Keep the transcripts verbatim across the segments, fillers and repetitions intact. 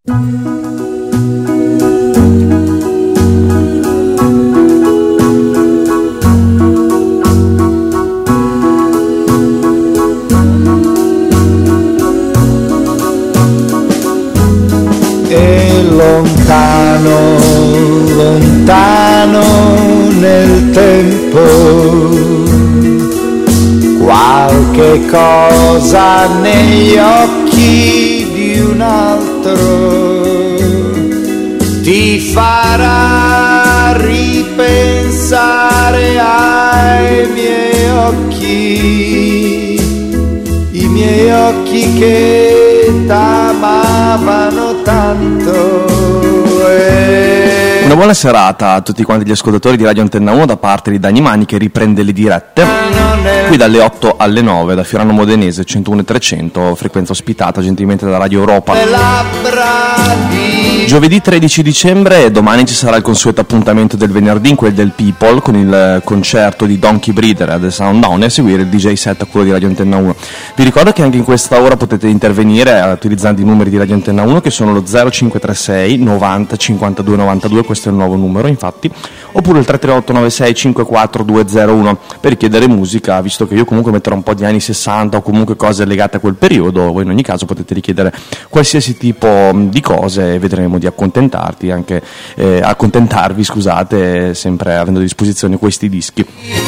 E lontano, lontano nel tempo, qualche cosa negli occhi di un altro ti farà ripensare ai miei occhi, i miei occhi che t'amavano tanto. E... Una buona serata a tutti quanti gli ascoltatori di Radio Antenna uno da parte di Dani Mani, che riprende le dirette qui dalle otto alle nove da Fiorano Modenese centouno e trecento, frequenza ospitata gentilmente da Radio Europa. Giovedì tredici dicembre e domani ci sarà il consueto appuntamento del venerdì, quel del People, con il concerto di Donkey Breeder a The Sounddown e a seguire il D J set a quello di Radio Antenna uno. Vi ricordo che anche in questa ora potete intervenire utilizzando i numeri di Radio Antenna uno, che sono lo zero cinque tre sei novanta cinquantadue novantadue, questo è il nuovo numero infatti, oppure il tre tre otto nove sei cinque quattro due zero uno per richiedere musica, visto che io comunque metterò un po' di anni sessanta o comunque cose legate a quel periodo. Voi in ogni caso potete richiedere qualsiasi tipo di cose e vedremo di accontentarti anche eh, accontentarvi scusate, sempre avendo a disposizione questi dischi.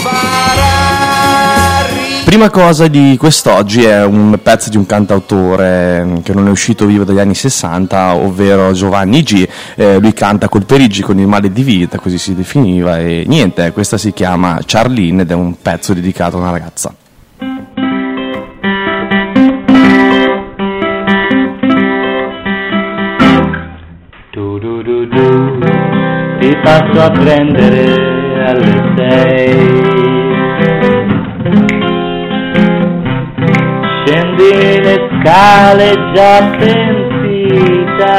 Prima cosa di quest'oggi è un pezzo di un cantautore che non è uscito vivo dagli anni sessanta, ovvero Giovanni G. Eh, lui canta col Perigi con il male di vita, così si definiva, e niente, questa si chiama Charlene ed è un pezzo dedicato a una ragazza. Du du du du, ti passo a prendere alle sei. Scendi le scale già pentita,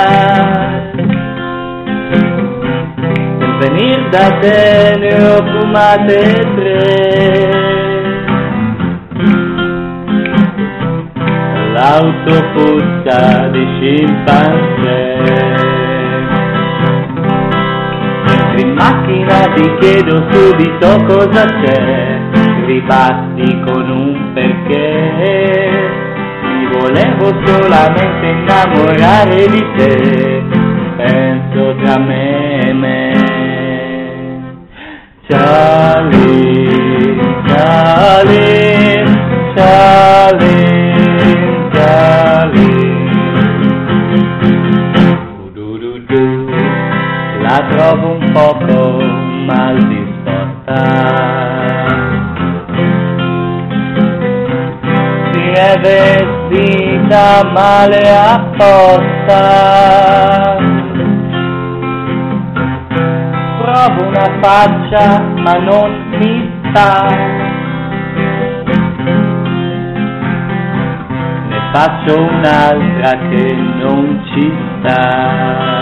per venir da te ne ho fumate tre. L'auto puzza di scimpanzé, entri in macchina ti chiedo subito cosa c'è, ripassi con un perché, mi volevo solamente innamorare di te, penso tra me e me. Charlie, Charlie, Charlie, Charlie, du du du, la trovo un poco mal disposta. È vestita male apposta, provo una faccia ma non mi sta, ne faccio un'altra che non ci sta.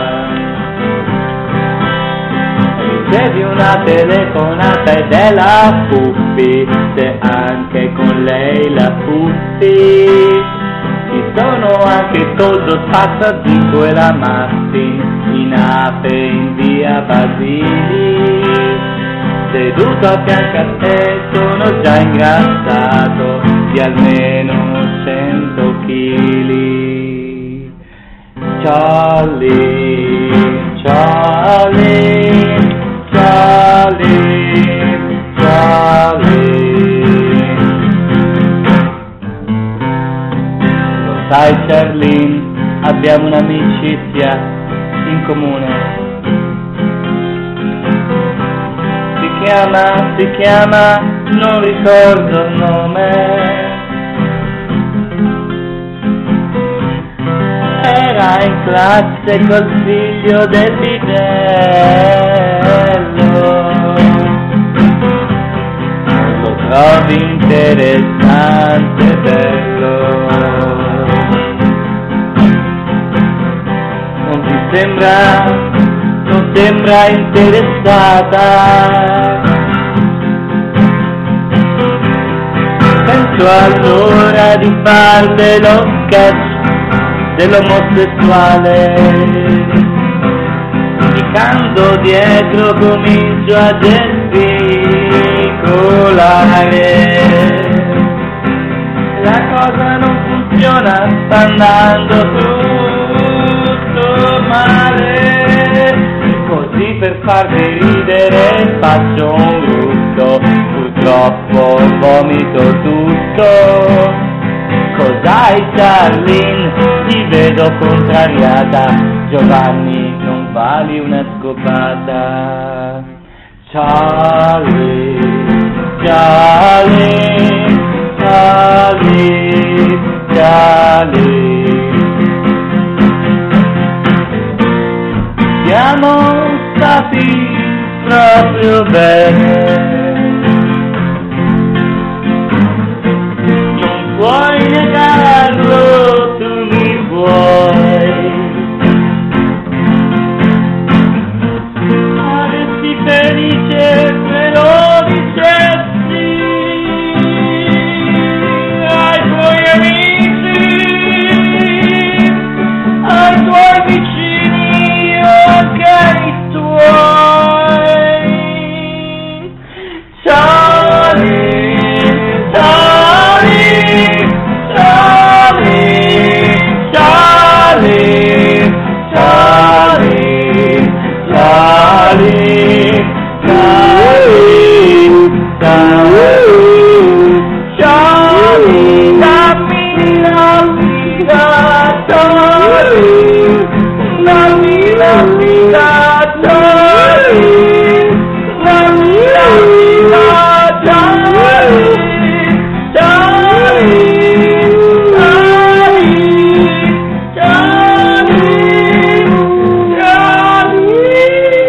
Ricevi una telefonata ed è la Puppi, se anche con lei la Puppi. Ci sono anche Toldo, Spazzazinco e la Massi, in ape in via Basili. Seduto a fianco a te sono già ingrassato di almeno cento chili. Charlie, Charlie, Charlie, Charlie. Lo sai Charlene, abbiamo un'amicizia in comune. Si chiama, si chiama, non ricordo il nome. Era in classe col figlio del bidello. Lo trovi interessante e bello. Non ti sembra, non sembra interessata. Penso allora di farle lo sketch dell'omosessuale. Ficando dietro comincio a gesticolare. La cosa non funziona, sta andando tutto male. Così per farvi ridere faccio un brutto, purtroppo vomito tutto. Cos'hai Charlene? Ti vedo contrariata. Giovanni, non vali una scopata. Charlie, Charlie, Charlie, Charlie. Siamo stati proprio bene. Non puoi negarlo, tu mi vuoi. Saresti felice se lo dicessi ai tuoi amici, ai tuoi vicini, anche ai tuoi. Charlie, Charlie, Charlie, Charlie, Charlie, Charlie, Charlie, Charlie, Charlie, dammi la vita, Charlie, dammi la vita, Charlie, dammi la vita, Charlie, Charlie, Charlie, Charlie, Charlie.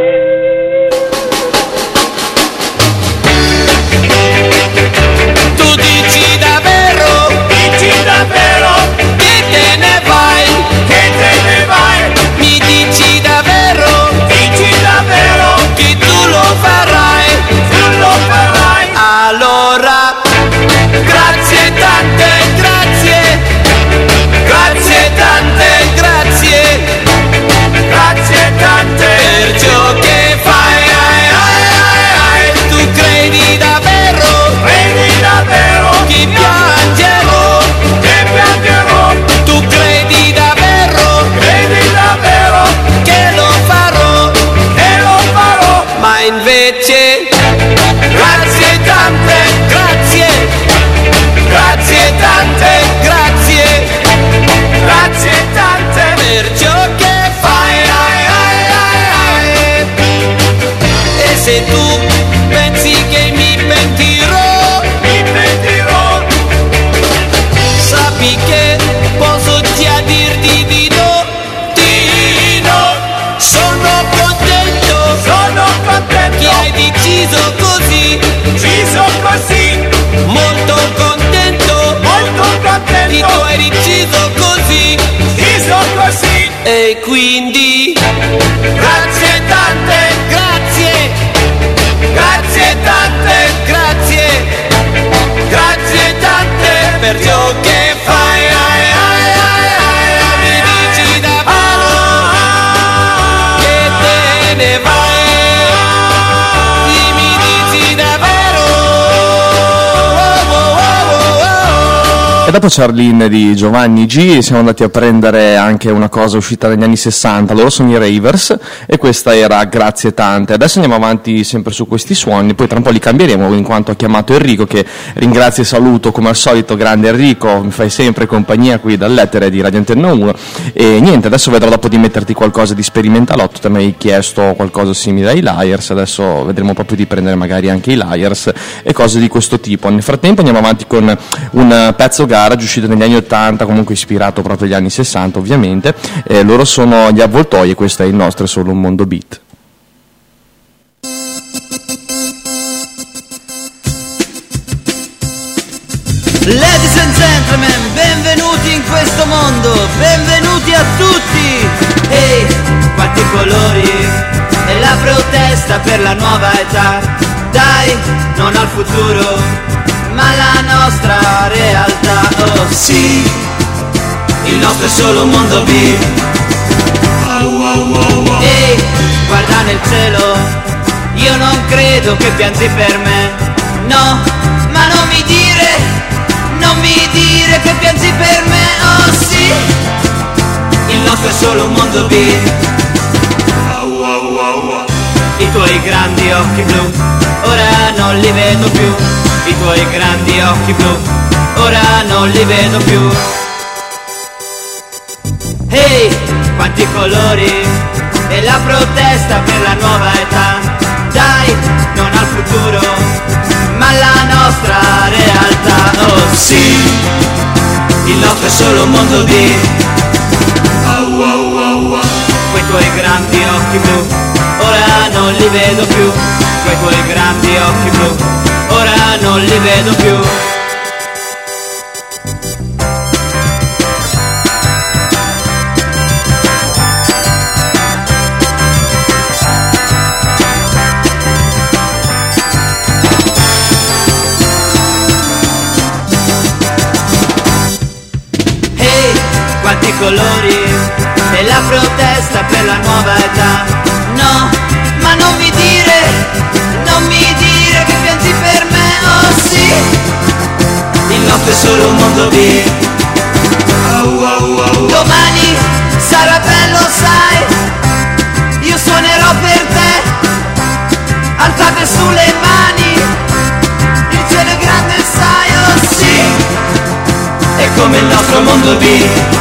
Tu dici davvero, dici davvero, che te ne vai, che te ne vai. Mi dici davvero, dici davvero, che tu lo farai, tu lo farai. Allora, grazie tante, grazie, grazie tante, grazie, grazie tante per ciò che fai, ai, ai, ai, ai. Tu credi davvero, credi davvero, che piangerò, che piangerò. Tu credi davvero, credi davvero, che lo farò, che lo farò. Ma invece, grazie tante, grazie, grazie tante, grazie, grazie tante per ciò che fai, ai, ai, ai, ai. E se tu pensi che mi pentirò, mi pentirò, sappi che posso già dirti di no, di no. Sono contento, sono contento che hai deciso così, deciso così. Molto contento, molto contento che tu hai deciso così, deciso così. E quindi grazie tante, grazie, grazie tante, grazie, grazie tante per ciò che fai, ai, ai, ai, ai, ai. Mi dici davvero che te ne vai, sì, mi dici davvero. Oh, oh, oh, oh, oh. E dopo Charlene di Giovanni G siamo andati a prendere anche una cosa uscita negli anni sessanta, loro sono i Ravers e questa era Grazie tante. Adesso andiamo avanti sempre su questi suoni, poi tra un po' li cambieremo in quanto ho chiamato Enrico che ringrazio e saluto come al solito. Grande Enrico, mi fai sempre compagnia qui dall'etere di Radio Antenna uno e niente, adesso vedrò dopo di metterti qualcosa di sperimentalotto, te mi hai chiesto qualcosa simile ai Liars, adesso vedremo proprio di prendere magari anche i Liars e cose di questo tipo. Nel frattempo andiamo avanti con un pezzo garage uscito negli anni ottanta, comunque ispirato proprio agli anni sessanta ovviamente, eh, loro sono gli Avvoltoi e questo è il nostro È solo un mondo beat. Ladies and gentlemen, benvenuti in questo mondo, benvenuti a tutti. Ehi, hey, quanti colori e la protesta per la nuova età. Dai, non al futuro, ma alla nostra realtà. Oh sì, il nostro nostro è solo un mondo B. Ehi, guarda nel cielo, io non credo che piangi per me. No, ma non mi dire, non mi dire che piangi per me. Oh sì, il nostro è solo un mondo B. I tuoi grandi occhi blu, ora non li vedo più. I tuoi grandi occhi blu, ora non li vedo più. Ehi, hey, quanti colori e la protesta per la nuova età. Dai, non al futuro, ma alla nostra realtà. Oh sì, il nostro è solo un mondo B. Quei tuoi grandi occhi blu, ora non li vedo più. Quei tuoi grandi occhi blu, ora non li vedo più. Hey, quanti colori e la protesta per la nuova età. No, ma non mi dire, non mi dire che piangi per me. Oh sì, il nostro è solo un mondo B. Domani sarà bello, sai, io suonerò per te, alzate sulle mani, il cielo è grande, sai. Oh sì, è come il nostro mondo B.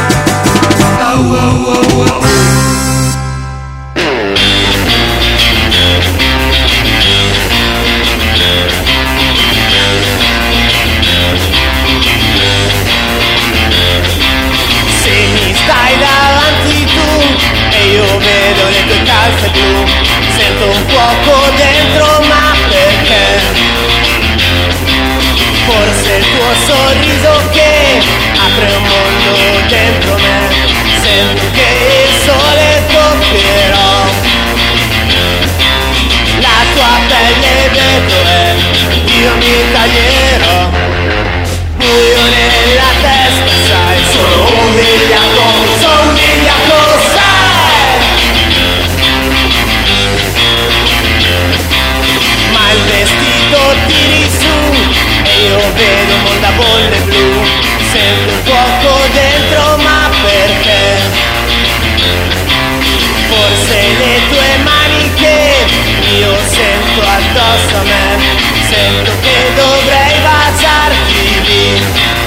Stai davanti tu e io vedo le tue calze blu. Sento un fuoco dentro, ma perché? Forse il tuo sorriso che apre un mondo dentro me. Sento che il sole toccherò, la tua pelle vetro è, io mi taglierò. Buio nella testa, sai, sono un vigliacco, sono un vigliacco, sai. Ma il vestito tiri su e io vedo un mondo a bolle blu. Sento un fuoco dentro, ma perché? Forse le tue maniche io sento addosso a me. Sento che dovrei baciarti lì.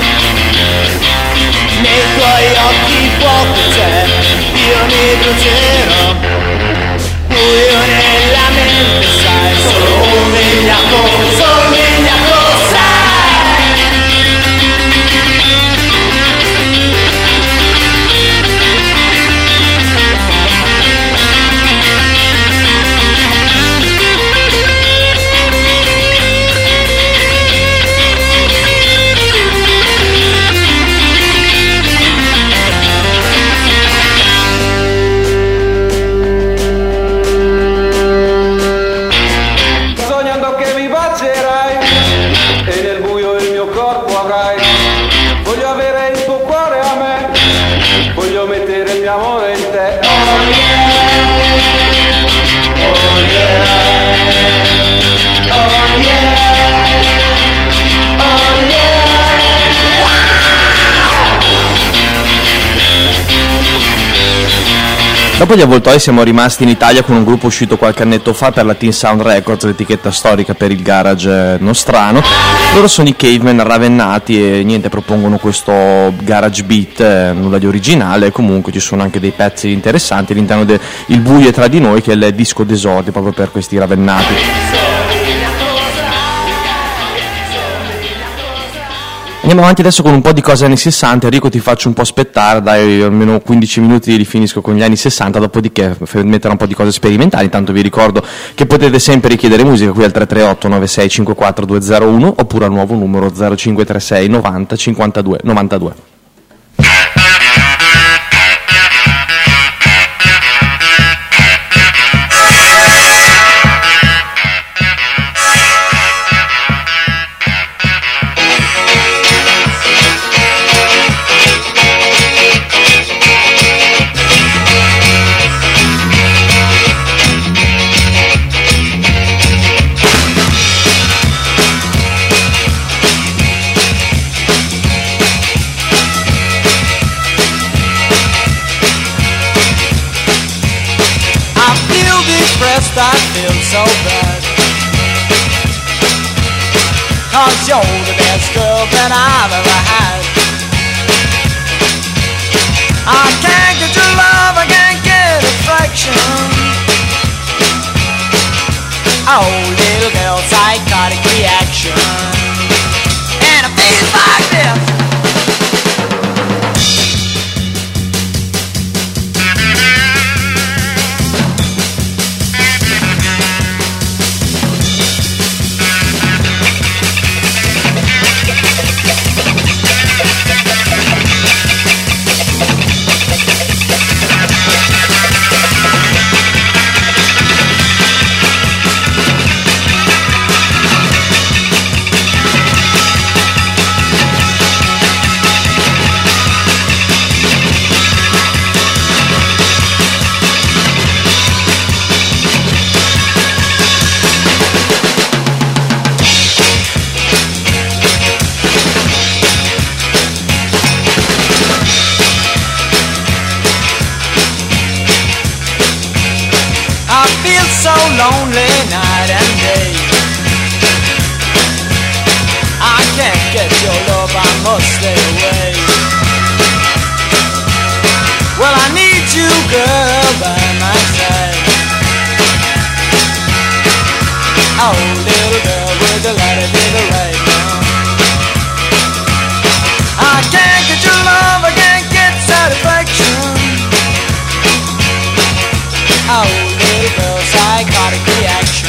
Nei tuoi occhi fuoco c'è, io mi brucerò. Buio nella mente, sai, sono un vigliacco, sono un vigliacco, Dopo gli Avvoltoi siamo rimasti in Italia con un gruppo uscito qualche annetto fa per la Teen Sound Records, l'etichetta storica per il garage nostrano. Loro sono i Cavemen ravennati e niente, propongono questo garage beat, eh, nulla di originale. Comunque ci sono anche dei pezzi interessanti all'interno del Il buio è tra di noi, che è il disco d'esordio proprio per questi ravennati. Andiamo avanti adesso con un po' di cose anni sessanta. Enrico, ti faccio un po' aspettare, dai, almeno quindici minuti li finisco con gli anni sessanta, dopodiché metterò un po' di cose sperimentali. Intanto vi ricordo che potete sempre richiedere musica qui al tre tre otto nove sei cinque quattro due zero uno oppure al nuovo numero zero cinque tre sei novanta cinquantadue novantadue. must I feel so bad? 'Cause you're the best girl that I've ever had. I can't get your love, I can't get affection. Oh, little girl, psychotic reaction. And it feels like this. So lonely night and day. I can't get your love, I must stay away. Well, I need you, girl, by my side. Oh, little girl with the light of the right now. I can't get your love, I can't get satisfaction. Oh, little girl, psychotic reaction.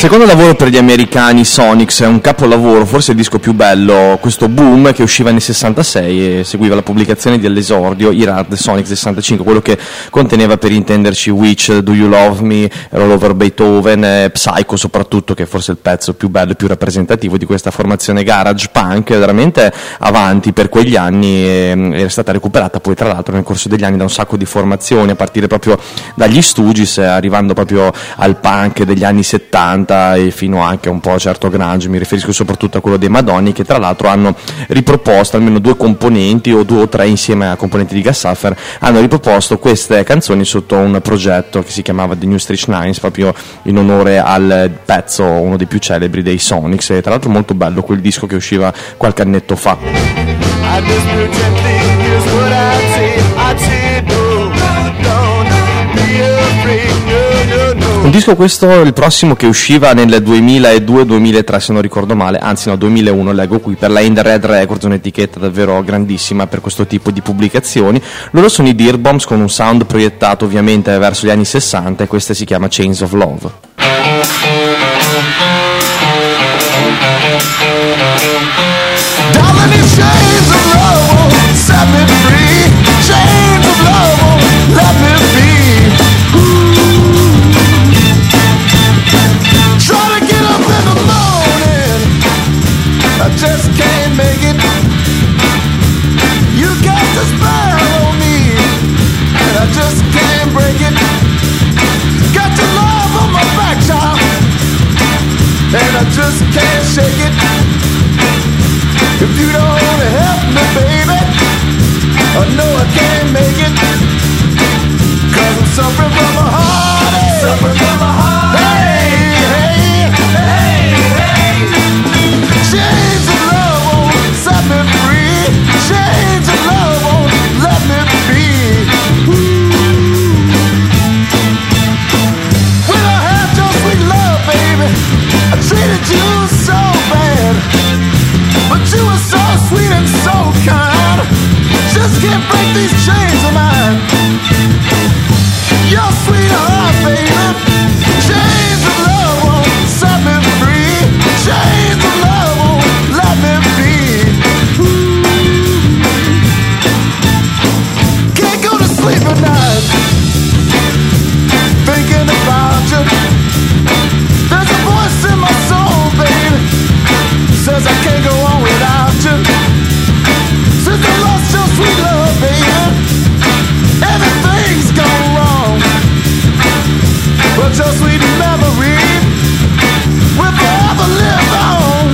secondo lavoro per gli americani, Sonics, è un capolavoro, forse il disco più bello, questo Boom, che usciva nel sessantasei e seguiva la pubblicazione dell'esordio Irad Sonics sessantacinque, quello che conteneva, per intenderci, Witch, Do You Love Me, Roll Over Beethoven, eh, Psycho soprattutto, che è forse il pezzo più bello e più rappresentativo di questa formazione garage punk, veramente avanti per quegli anni, e era stata recuperata poi tra l'altro nel corso degli anni da un sacco di formazioni, a partire proprio dagli Stooges, arrivando proprio al punk degli anni settanta e fino anche un po' a certo grunge. Mi riferisco soprattutto a quello dei Madonni, che tra l'altro hanno riproposto almeno due componenti o due o tre insieme a componenti di Gas Suffer, hanno riproposto queste canzoni sotto un progetto che si chiamava The New Street Nines, proprio in onore al pezzo, uno dei più celebri dei Sonics, e tra l'altro molto bello quel disco che usciva qualche annetto fa. Un disco questo, il prossimo, che usciva nel duemiladue duemilatré se non ricordo male, anzi no, duemilauno, leggo qui, per la In The Red Records, un'etichetta davvero grandissima per questo tipo di pubblicazioni. Loro sono i Dirtbombs, con un sound proiettato ovviamente verso gli anni sessanta, e questa si chiama Chains of Love. Darling, if chains of love won't set me free, chains of love won't let me be. Try to get up in the morning, I just can't make it. You got the spell on me, and I just can't break it. Got your love on my back, child, and I just can't shake it. If you don't help me, baby, I know I can't make it. Cause I'm suffering from a heartache, suffering from a heartache. Hey, hey, hey, hey. Chains of love won't set me free, chains of love won't let me be. Ooh. When I had your sweet love, baby, I treated you so bad, but you were so sweet and so kind. Just can't break these chains of mine. Your sweetheart, baby. Chains of love won't set me free, chains of love won't let me be. Ooh. Can't go to sleep at night thinking about you. There's a voice in my soul, baby, says I can't go on without you. Since I lost your sweet love, baby, everything's gone wrong. But your sweet memory will forever live on.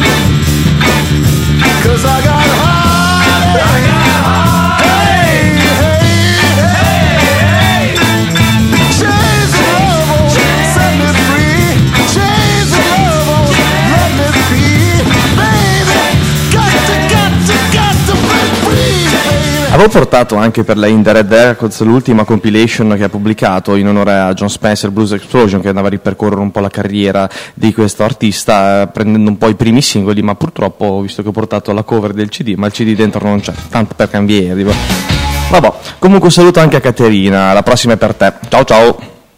Cause I got heart, I got heart. Hey, hey, hey, hey. Chains of love won't set me free, chains of love won't let me be. Baby, got to, got to, got to break free, baby. Avevo portato anche per la In The Red Records l'ultima compilation che ha pubblicato in onore a John Spencer, Blues Explosion, che andava a ripercorrere un po' la carriera di questo artista, eh, prendendo un po' i primi singoli, ma purtroppo ho visto che ho portato la cover del C D, ma il C D dentro non c'è, tanto per cambiare. Tipo. Vabbè, comunque un saluto anche a Caterina, la prossima è per te. Ciao ciao!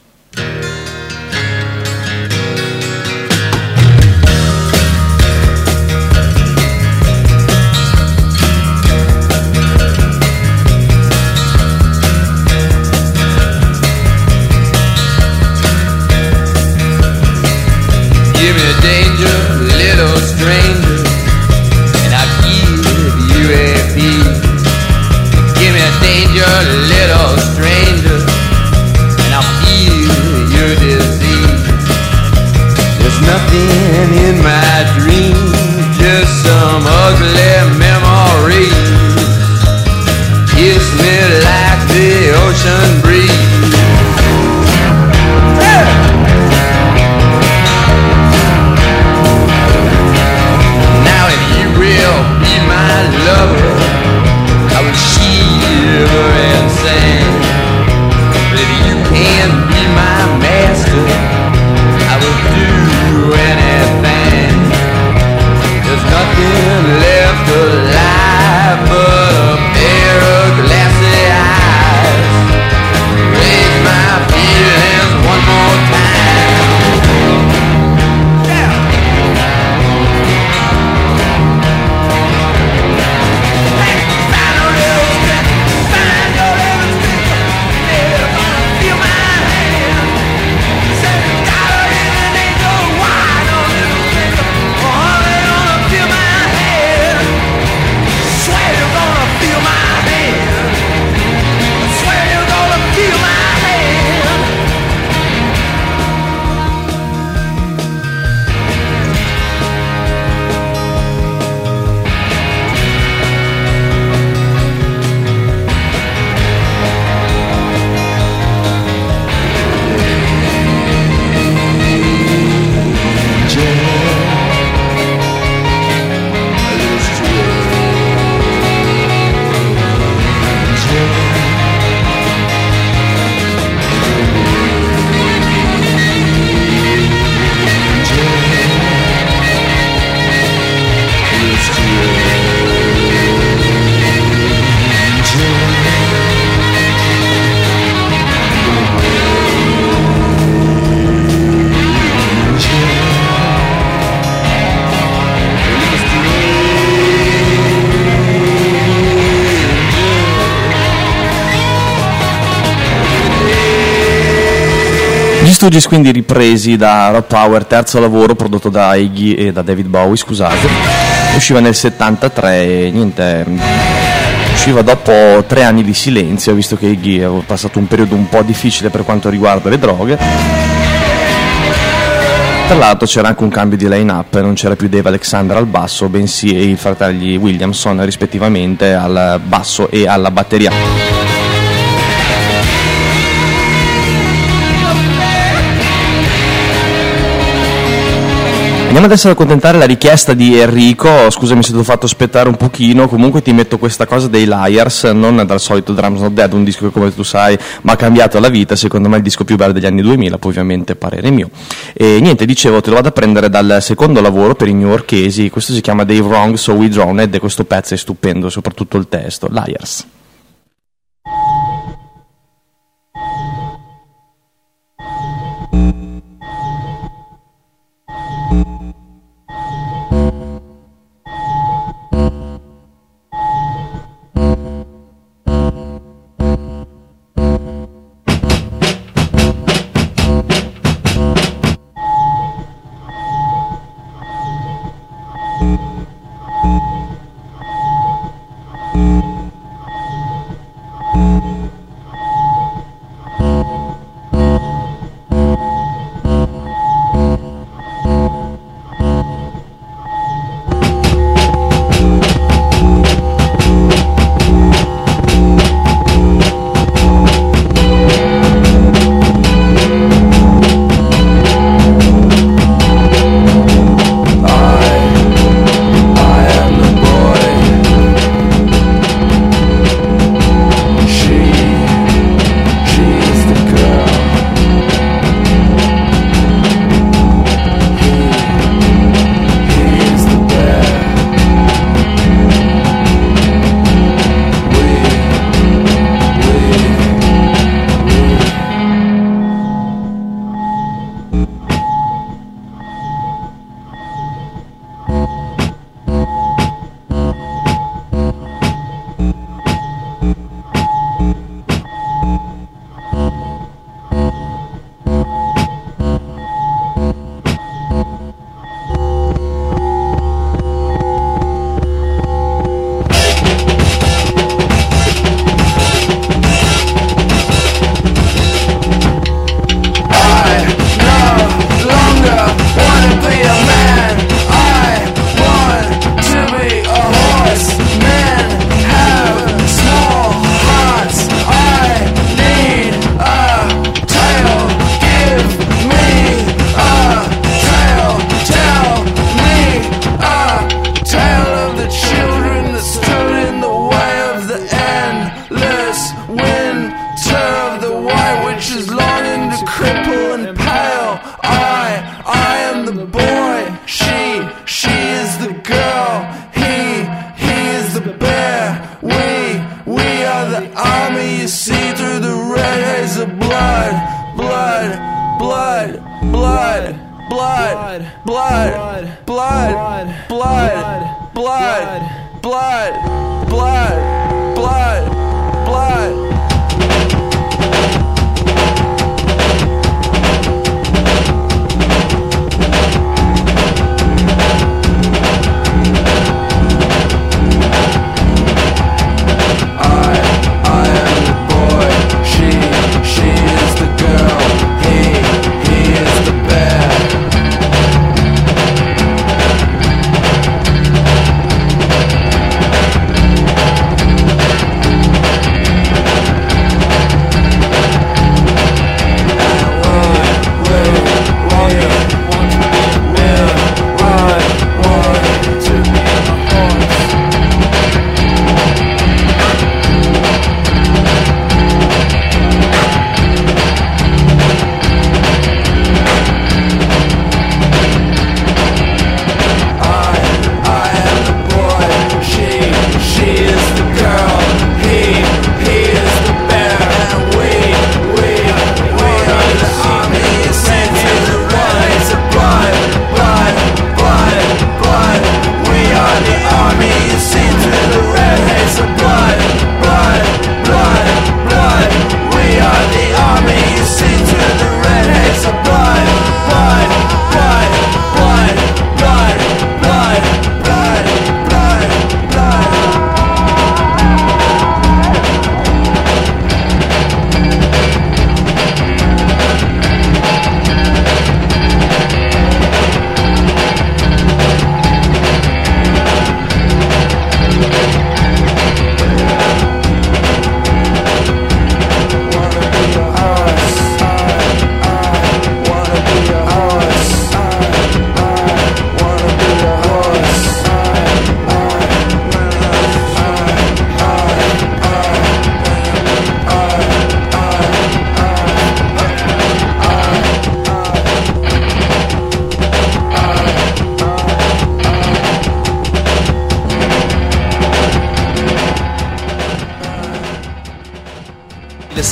Give me danger, little stranger, and I'll give you a piece. Give me danger, little stranger, and I'll feed Stooges quindi ripresi da Rod Power, terzo lavoro prodotto da Iggy e da David Bowie, scusate, usciva nel settantatré e niente, usciva dopo tre anni di silenzio, visto che Iggy aveva passato un periodo un po' difficile per quanto riguarda le droghe. Tra l'altro c'era anche un cambio di line-up, non c'era più Dave Alexander al basso, bensì i fratelli Williamson rispettivamente al basso e alla batteria. Andiamo adesso ad accontentare la richiesta di Enrico, scusami se ti ho fatto aspettare un pochino, comunque ti metto questa cosa dei Liars, non dal solito Drums Not Dead, un disco che come tu sai mi ha cambiato la vita, secondo me il disco più bello degli anni duemila, poi ovviamente parere mio. E niente, dicevo, te lo vado a prendere dal secondo lavoro per i newyorkesi, questo si chiama Dave Wrong So We Drowned e questo pezzo è stupendo, soprattutto il testo, Liars. Bear.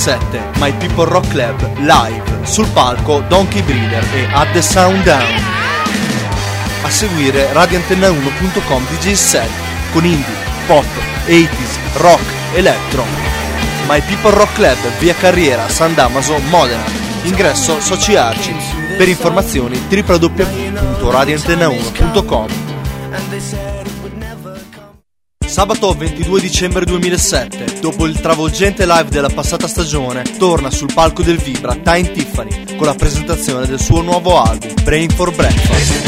duemilasette, My People Rock Club live, sul palco Donkey Breeder e At The Sound Down. A seguire radio antenna uno punto com D J set con indie, pop, ottanta, rock, electro. My People Rock Club, via Carriera, San Damaso, Modena. Ingresso Soci Arci. Per informazioni w w w punto radio antenna uno punto com. Sabato ventidue dicembre duemilasette, dopo il travolgente live della passata stagione, torna sul palco del Vibra Time Tiffany con la presentazione del suo nuovo album Brain for Breakfast.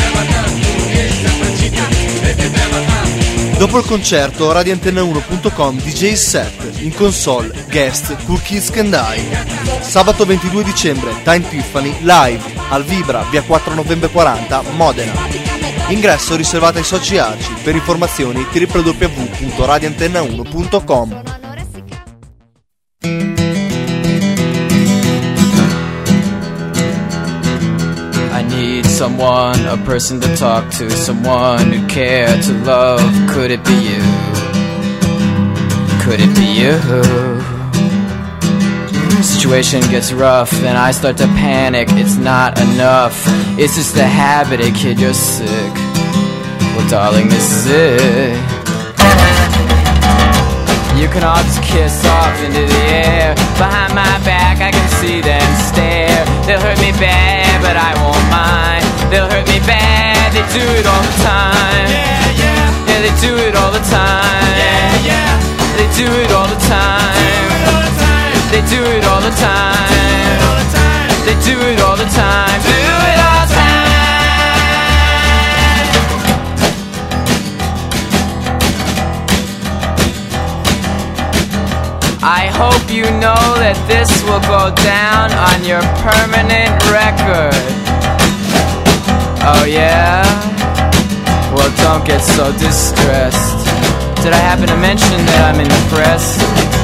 Dopo il concerto radio antenna uno punto com D J set, in console guest Cool Kids Can Die. Sabato ventidue dicembre Time Tiffany live al Vibra via quattro novembre quaranta Modena. Ingresso riservato ai soci Arci. Per informazioni w w w punto radio antenna uno punto com. I need someone, a person to talk to, someone who care to love. Could it be you? Could it be you? Situation gets rough and I start to panic. It's not enough, it's just a habit. Hey kid, you're sick. Well darling, this is it. You can all just kiss off into the air. Behind my back I can see them stare. They'll hurt me bad but I won't mind. They'll hurt me bad, they do it all the time. Yeah, yeah. Yeah, they do it all the time. Yeah, yeah. They do it all the time. They do it all the time. They do it all the time. Do it all the time. I hope you know that this will go down on your permanent record. Oh yeah? Well, don't get so distressed. Did I happen to mention that I'm in the press?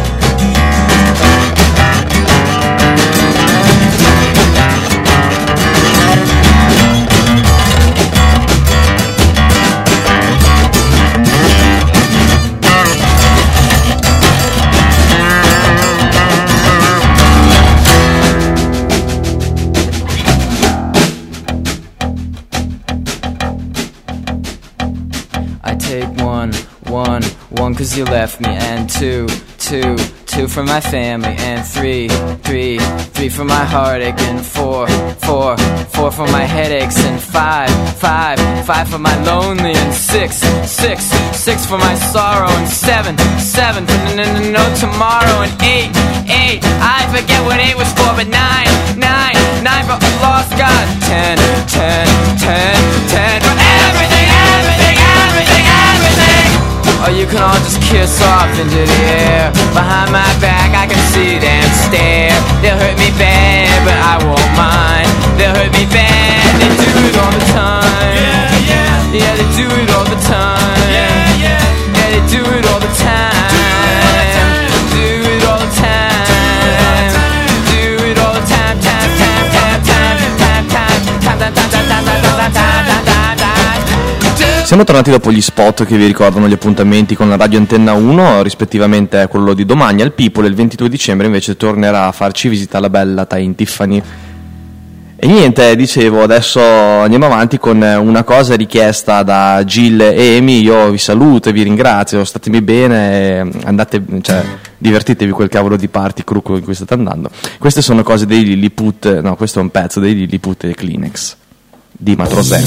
One, one cause you left me, and two, two, two for my family, and three, three, three for my heartache, and four, four, four for my headaches, and five, five, five for my lonely, and six, six, six for my sorrow, and seven, seven for n- n- no tomorrow, and eight, eight, I forget what eight was for, but nine, nine, nine for a lost God, ten, ten, ten, ten for everything, everything, everything, everything. Or you can all just kiss off into the air. Behind my back I can see them stare. They'll hurt me bad but I won't mind. They'll hurt me bad, they do it all the time. Yeah, yeah. Yeah, they do it all the time. Yeah, yeah. Yeah, they do it all the time. Do it all the time. Do it all the time. Time, time, time, time, time, time, time, time, time, time, time, time, time, time. Siamo tornati dopo gli spot che vi ricordano gli appuntamenti con la radio antenna uno, rispettivamente quello di domani al People, il ventidue dicembre invece tornerà a farci visita la bella Time Tiffany. E niente, dicevo, adesso andiamo avanti con una cosa richiesta da Jill e Amy. Io vi saluto e vi ringrazio, statemi bene, andate, cioè, divertitevi quel cavolo di party crucco in cui state andando. Queste sono cose dei Lilliput, no, questo è un pezzo dei Lilliput e Kleenex di Matrosè.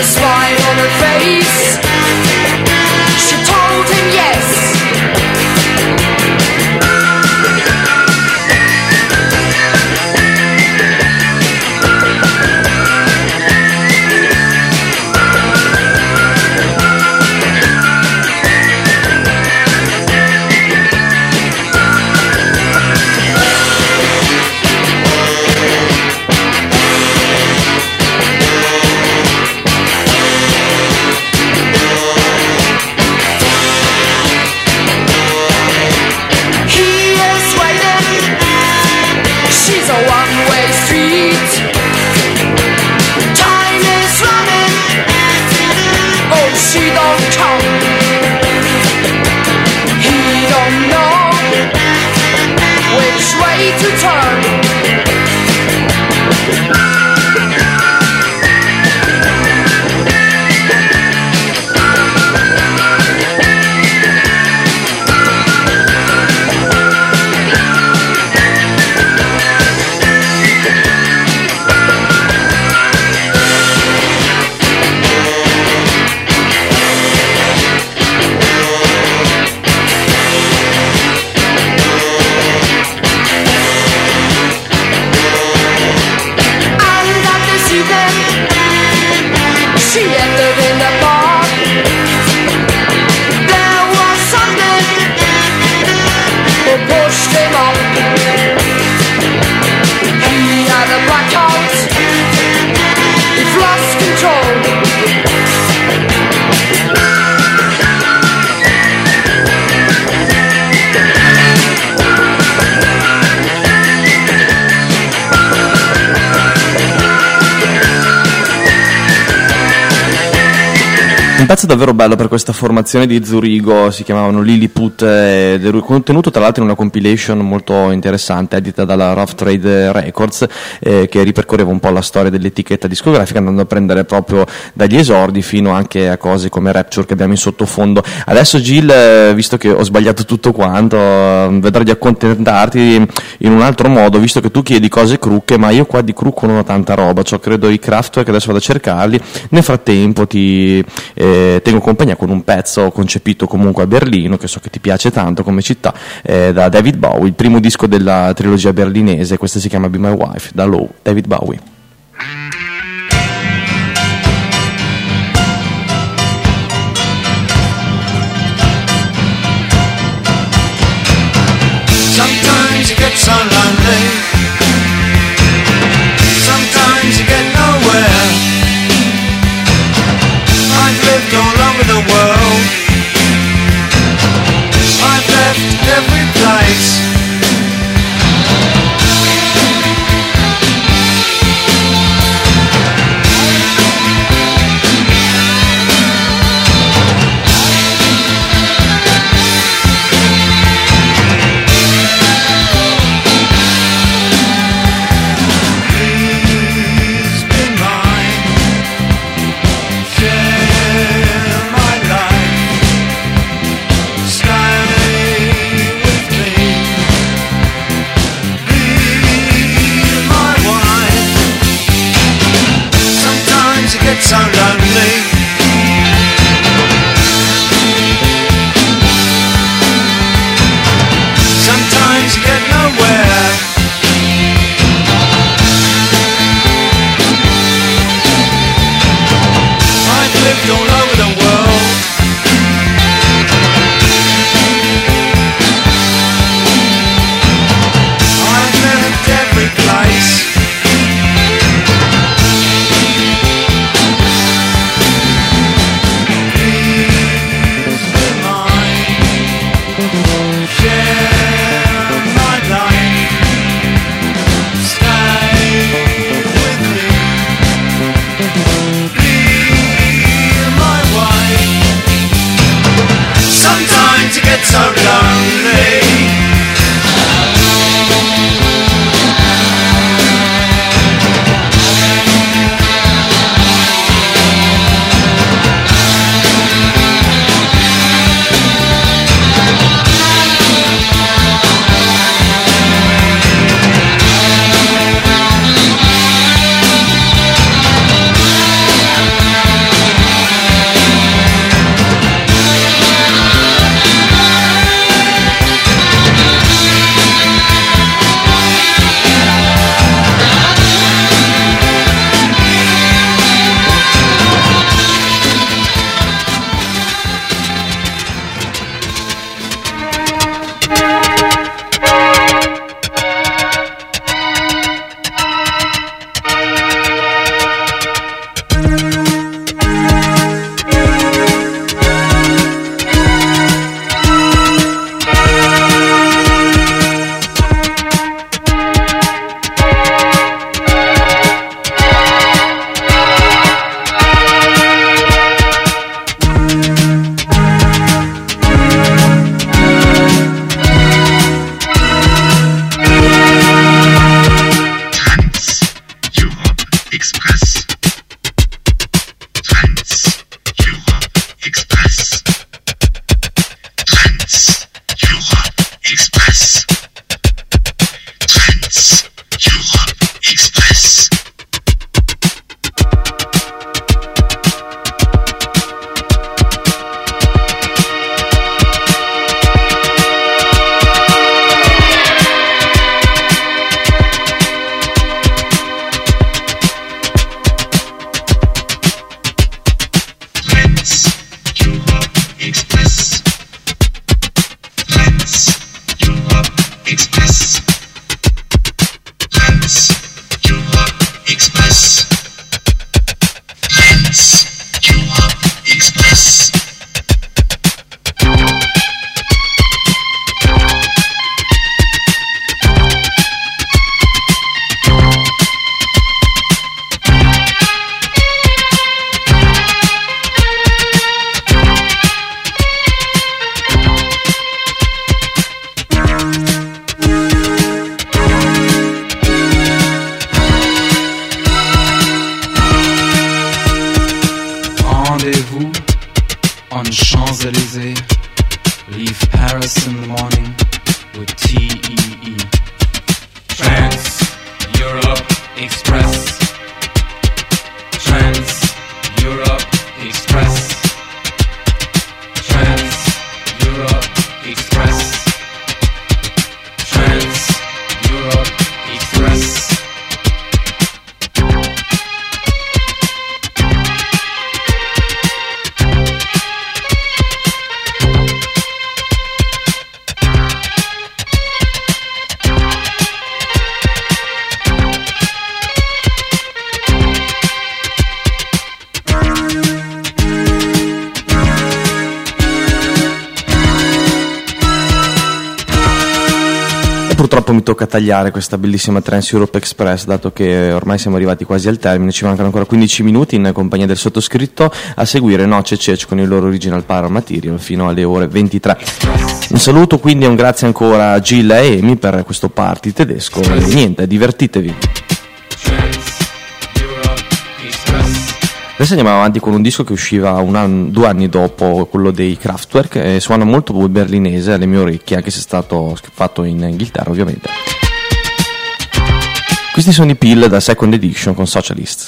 a smile on her face. She told him yes. To turn. Un pezzo davvero bello per questa formazione di Zurigo, si chiamavano Lilliput, ed è contenuto tra l'altro in una compilation molto interessante edita dalla Rough Trade Records, eh, che ripercorreva un po' la storia dell'etichetta discografica, andando a prendere proprio dagli esordi fino anche a cose come Rapture che abbiamo in sottofondo. Adesso Gil, eh, visto che ho sbagliato tutto quanto, eh, vedrò di accontentarti in un altro modo, visto che tu chiedi cose crucche, ma io qua di crucco non ho tanta roba, cioè credo i Kraftwerk, adesso vado a cercarli, nel frattempo ti... Eh, tengo compagnia con un pezzo concepito comunque a Berlino, che so che ti piace tanto come città, eh, da David Bowie, il primo disco della trilogia berlinese. Questo si chiama Be My Wife, da Low, David Bowie. Sometimes you get so lonely, sometimes you get nowhere. I've lived all over the world, I've left every place. So lonely, sometimes you get nowhere. I've lived all over the world, I've left every place. So lonely. purtroppo mi tocca tagliare questa bellissima Trans Europe Express, dato che ormai siamo arrivati quasi al termine, ci mancano ancora quindici minuti in compagnia del sottoscritto, a seguire Noce Cece con il loro Original Power Material fino alle ore ventitré. Un saluto quindi e un grazie ancora a Gilla e Amy per questo party tedesco e niente, divertitevi. Adesso andiamo avanti con un disco che usciva un anno, due anni dopo quello dei Kraftwerk e suona molto berlinese alle mie orecchie, anche se è stato fatto in Inghilterra ovviamente. Questi sono i Pill da Second Edition con Socialists.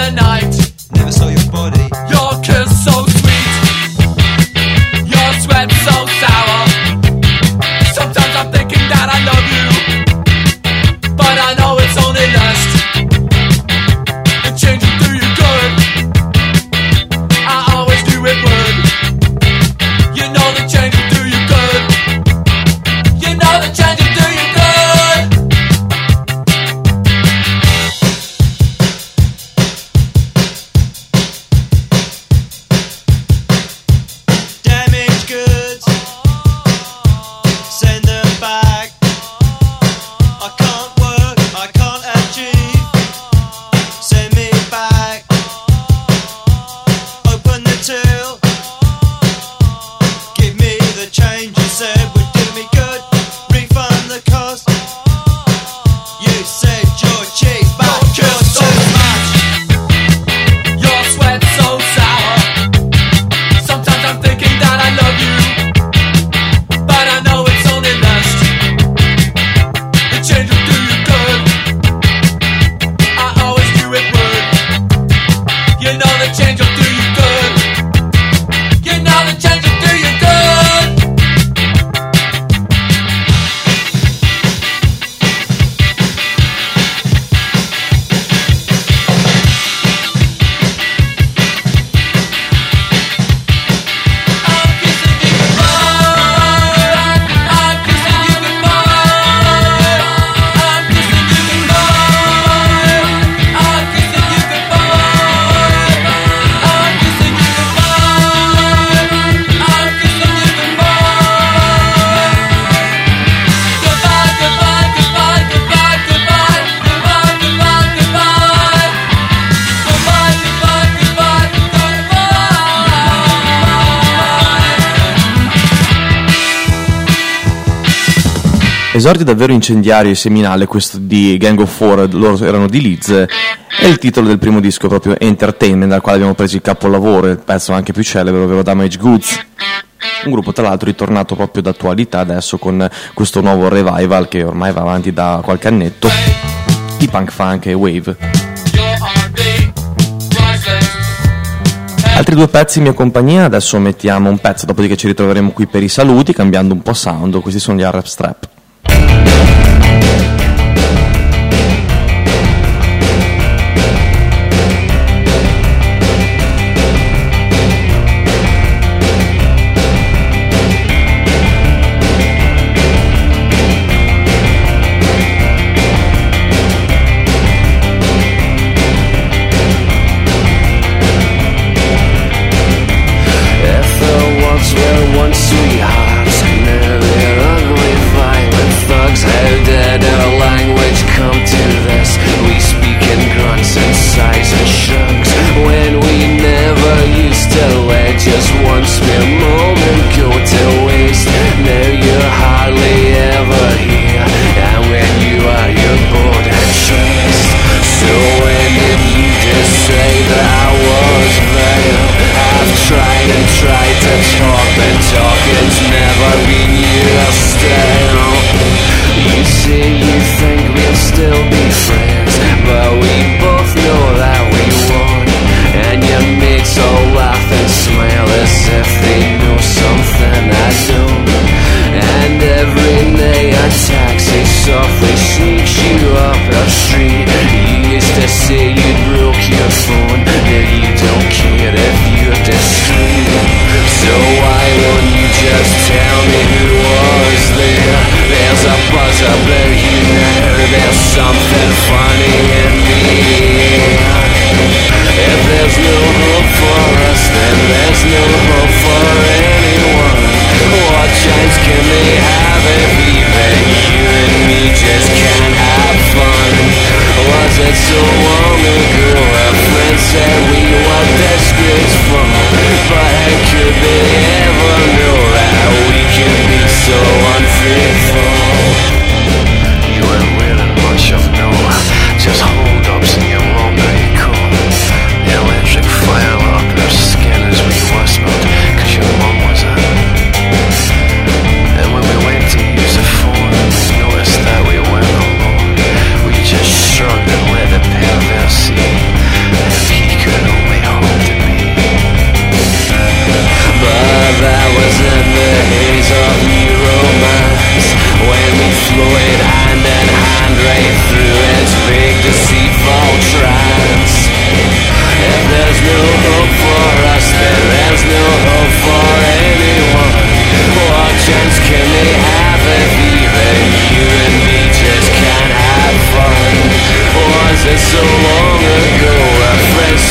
the night. Never saw your body. Your kiss so sweet. Your sweat so sour. Sometimes I'm thinking that I love you, but I know it's only lust. It changes do you good. I always knew it would. You know the changes do you good. You know the changes do you good. Damaged goods, send them back. I can't work, I can't achieve. Send me back. Open the till. Give me the change you said would do me good. Refund the cost. You said you're cheap, but you're too much. Your sweat so sour. Sometimes I'm thinking that I love you, but I know it's only lust. The change will do you good. I always knew it would. You know the change will do you good. You know the change will do you good. I'm kissing you goodbye. I'm kissing you goodbye. I'm kissing you goodbye. I'm kissing you goodbye. I'm kissing you goodbye. I'm kissing you goodbye. Goodbye, goodbye, goodbye, goodbye, goodbye, goodbye, goodbye, goodbye. Goodbye, goodbye, goodbye, Esordio davvero incendiario e seminale questo di Gang of Four, loro erano di Leeds, e il titolo del primo disco è proprio Entertainment, dal quale abbiamo preso il capolavoro, il pezzo anche più celebre, ovvero Damaged Goods. Un gruppo tra l'altro ritornato proprio d'attualità adesso con questo nuovo revival che ormai va avanti da qualche annetto, di punk funk e wave. Altri due pezzi in mia compagnia, adesso mettiamo un pezzo, dopodiché ci ritroveremo qui per i saluti, cambiando un po' sound. Questi sono gli Arab Strap. If the words were once sweethearts, now they're ugly, violent thugs. How did our language come to this? We speak in grunts and sighs and shrugs, when we never used to let just one spare moment go to waste. Now you're hardly ever here, and when you are, you're bored and traced. So when did you decide that I was there? I've tried and tried to talk, but talking's never been your style. You say you think we'll still be friends, but we both know that we won't. And your mates all laugh and smile as if they know something I don't. And every night a taxi softly sneaks you up a street. You used to say you broke your phone, that you don't care if you're discreet. So why won't you just tell me who was there? There's a buzz about you now, there's something funny in the air. If there's no hope for us, then there's no hope for anyone. What chance can they have if even you and me just can't have fun? Was it so long ago a friend said we were disgraceful? But how could they ever know that we could be so unfaithful? You weren't wearing much of no, just hold-ups in your Monday coat. The electric fire up her skin as we whisper.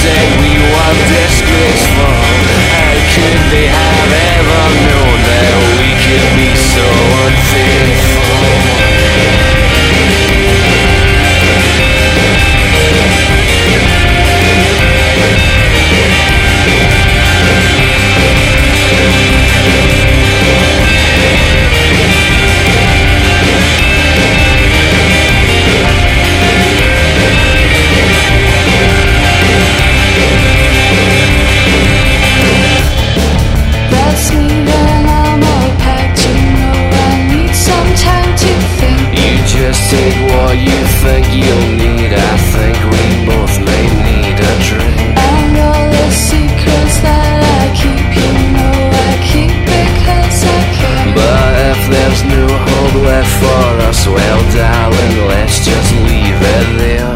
say we were disgraceful. How could they have ever known that we could be so unfaithful? Just take what you think you'll need. I think we both may need a drink. And all the secrets that I keep, you know I keep because I can. But if there's no hope left for us, well darling, let's just leave it there.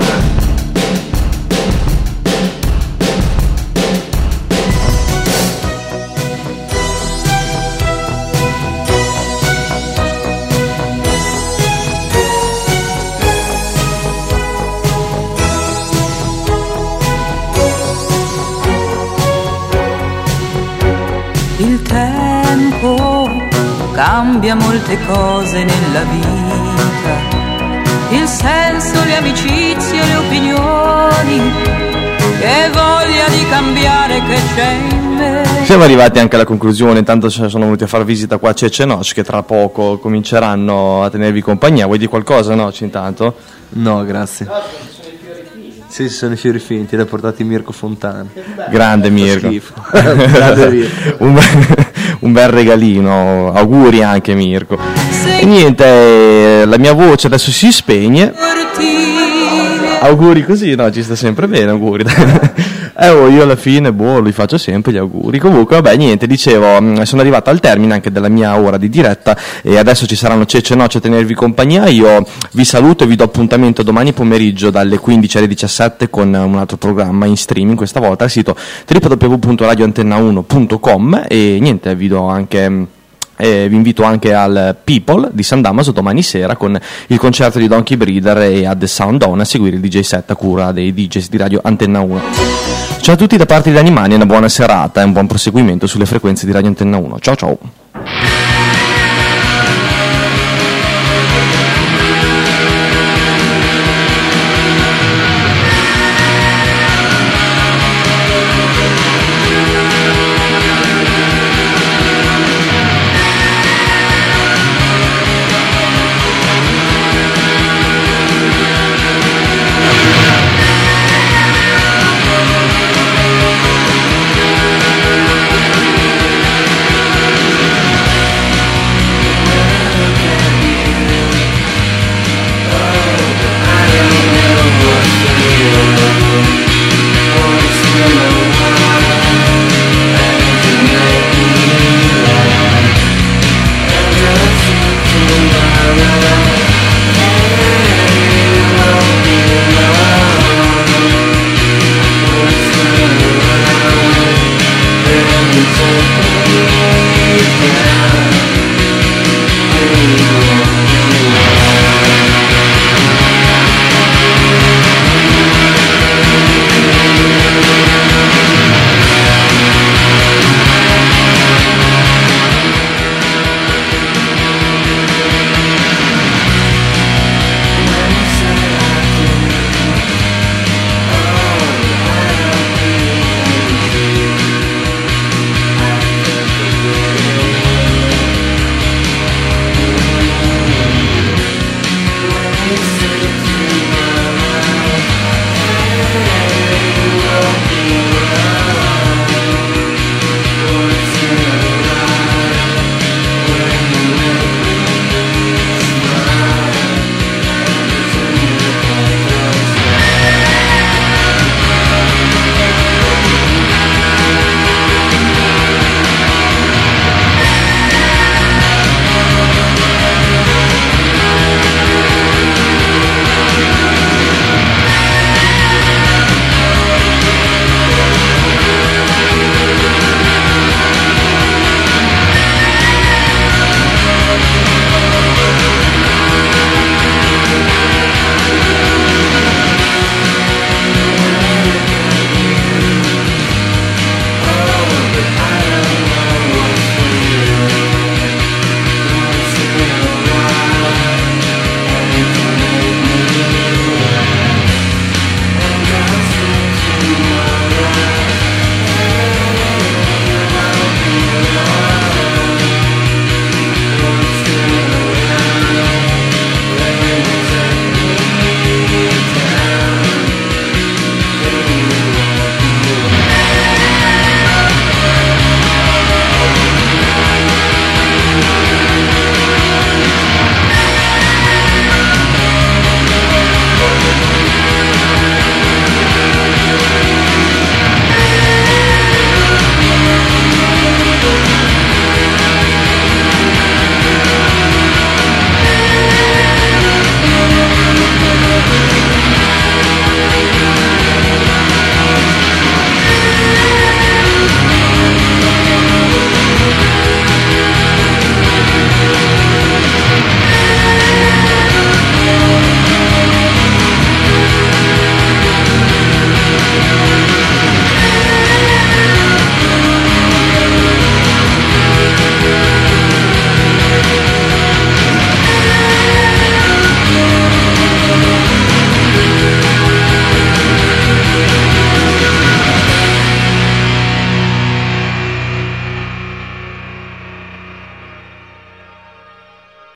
Il tempo cambia molte cose nella vita, il senso, le amicizie, le opinioni, che voglia di cambiare che c'è in me. Siamo arrivati anche alla conclusione, intanto sono venuti a far visita qua a Cece Noc, che tra poco cominceranno a tenervi compagnia. Vuoi dire qualcosa, Noc, intanto? No, grazie. Sì, sono i fiori finti, li ha portati Mirko Fontana. Grande Mirko. Grande Mirko. un, un bel regalino, auguri anche Mirko. E niente, la mia voce adesso si spegne. Auguri così, no, ci sta sempre bene, auguri. Eh, oh, io alla fine, boh, li faccio sempre gli auguri. Comunque, vabbè, niente, dicevo, sono arrivato al termine anche della mia ora di diretta e adesso ci saranno Cece Noc a tenervi compagnia. Io vi saluto e vi do appuntamento domani pomeriggio dalle quindici alle diciassette con un altro programma in streaming, questa volta al sito w w w punto radio antenna uno punto com e niente, vi do anche... E vi invito anche al People di San Damaso domani sera con il concerto di Donkey Breeder e a The Sound On a seguire il D J set a cura dei D Js di Radio Antenna uno. Ciao a tutti da parte di Animani, una buona serata e un buon proseguimento sulle frequenze di Radio Antenna uno. Ciao ciao.